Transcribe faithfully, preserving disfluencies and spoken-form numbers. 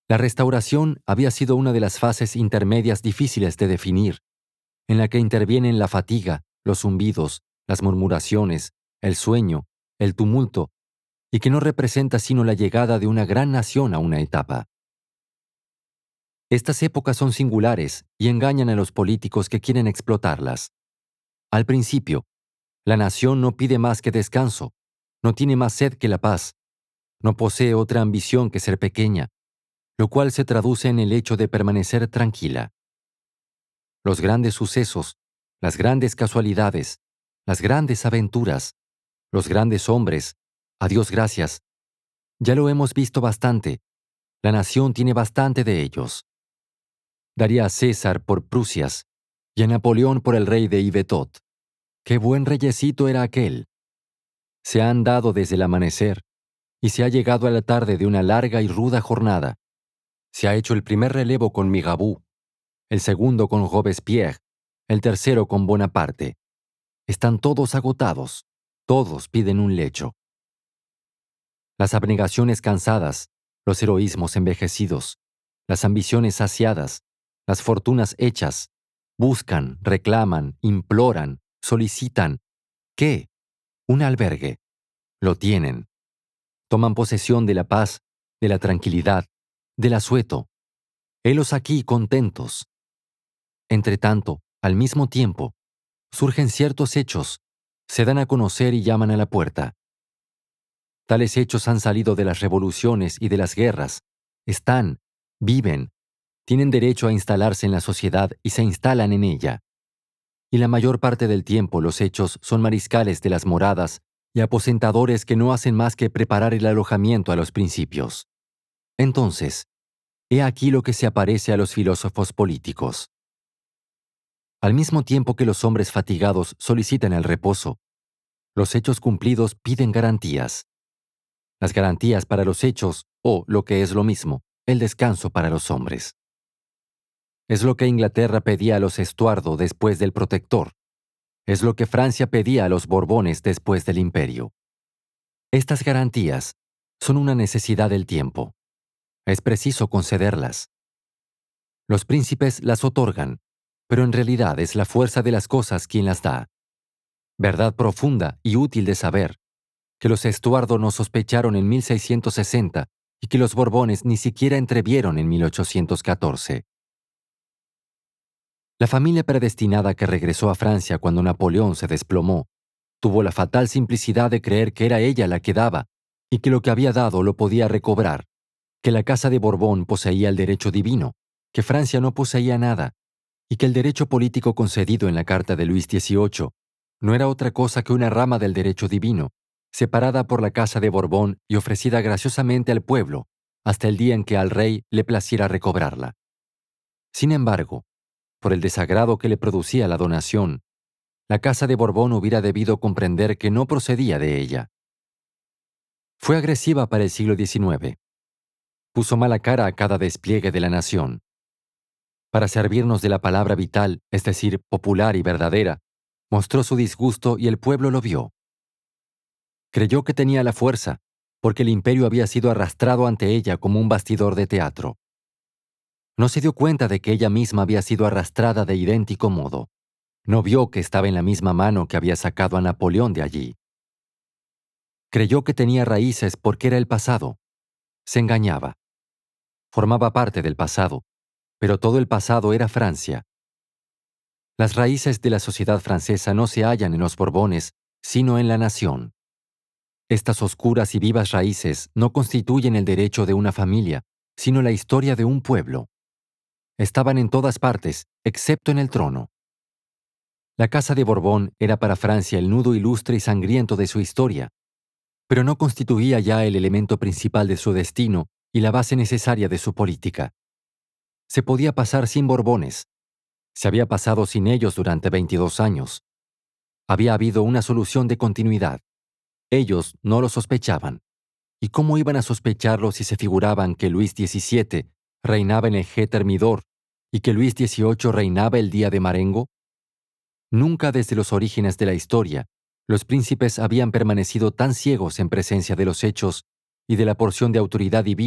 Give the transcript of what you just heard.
La restauración había sido una de las fases intermedias difíciles de definir, en la que intervienen la fatiga, los zumbidos, las murmuraciones, el sueño, el tumulto, y que no representa sino la llegada de una gran nación a una etapa. Estas épocas son singulares y engañan a los políticos que quieren explotarlas. Al principio, la nación no pide más que descanso, no tiene más sed que la paz, no posee otra ambición que ser pequeña, lo cual se traduce en el hecho de permanecer tranquila. Los grandes sucesos, las grandes casualidades, las grandes aventuras, los grandes hombres, a Dios gracias, ya lo hemos visto bastante, la nación tiene bastante de ellos. Daría a César por Prusias y a Napoleón por el rey de Yvetot. ¡Qué buen reyecito era aquel! Se han dado desde el amanecer, y se ha llegado a la tarde de una larga y ruda jornada. Se ha hecho el primer relevo con Mirabeau, el segundo con Robespierre, el tercero con Bonaparte. Están todos agotados, todos piden un lecho. Las abnegaciones cansadas, los heroísmos envejecidos, las ambiciones saciadas, las fortunas hechas, buscan, reclaman, imploran, solicitan. ¿Qué? Un albergue. Lo tienen. Toman posesión de la paz, de la tranquilidad, del asueto. Helos aquí contentos. Entretanto, al mismo tiempo, surgen ciertos hechos, se dan a conocer y llaman a la puerta. Tales hechos han salido de las revoluciones y de las guerras. Están, viven, tienen derecho a instalarse en la sociedad y se instalan en ella. Y la mayor parte del tiempo los hechos son mariscales de las moradas y aposentadores que no hacen más que preparar el alojamiento a los principios. Entonces, he aquí lo que se aparece a los filósofos políticos. Al mismo tiempo que los hombres fatigados solicitan el reposo, los hechos cumplidos piden garantías. Las garantías para los hechos, o, lo que es lo mismo, el descanso para los hombres. Es lo que Inglaterra pedía a los Estuardo después del Protector. Es lo que Francia pedía a los Borbones después del Imperio. Estas garantías son una necesidad del tiempo. Es preciso concederlas. Los príncipes las otorgan, pero en realidad es la fuerza de las cosas quien las da. Verdad profunda y útil de saber, que los Estuardo no sospecharon en mil seiscientos sesenta y que los Borbones ni siquiera entrevieron en mil ochocientos catorce. La familia predestinada que regresó a Francia cuando Napoleón se desplomó, tuvo la fatal simplicidad de creer que era ella la que daba y que lo que había dado lo podía recobrar, que la Casa de Borbón poseía el derecho divino, que Francia no poseía nada, y que el derecho político concedido en la Carta de Luis dieciocho no era otra cosa que una rama del derecho divino, separada por la Casa de Borbón y ofrecida graciosamente al pueblo, hasta el día en que al rey le placiera recobrarla. Sin embargo, por el desagrado que le producía la donación, la Casa de Borbón hubiera debido comprender que no procedía de ella. Fue agresiva para el siglo diecinueve. Puso mala cara a cada despliegue de la nación. Para servirnos de la palabra vital, es decir, popular y verdadera, mostró su disgusto y el pueblo lo vio. Creyó que tenía la fuerza, porque el imperio había sido arrastrado ante ella como un bastidor de teatro. No se dio cuenta de que ella misma había sido arrastrada de idéntico modo. No vio que estaba en la misma mano que había sacado a Napoleón de allí. Creyó que tenía raíces porque era el pasado. Se engañaba. Formaba parte del pasado, pero todo el pasado era Francia. Las raíces de la sociedad francesa no se hallan en los Borbones, sino en la nación. Estas oscuras y vivas raíces no constituyen el derecho de una familia, sino la historia de un pueblo. Estaban en todas partes, excepto en el trono. La Casa de Borbón era para Francia el nudo ilustre y sangriento de su historia, pero no constituía ya el elemento principal de su destino y la base necesaria de su política. Se podía pasar sin Borbones. Se había pasado sin ellos durante veintidós años. Había habido una solución de continuidad. Ellos no lo sospechaban. ¿Y cómo iban a sospecharlo si se figuraban que Luis diecisiete reinaba en el G. Thermidor y que Luis dieciocho reinaba el día de Marengo? Nunca desde los orígenes de la historia, los príncipes habían permanecido tan ciegos en presencia de los hechos y de la porción de autoridad divina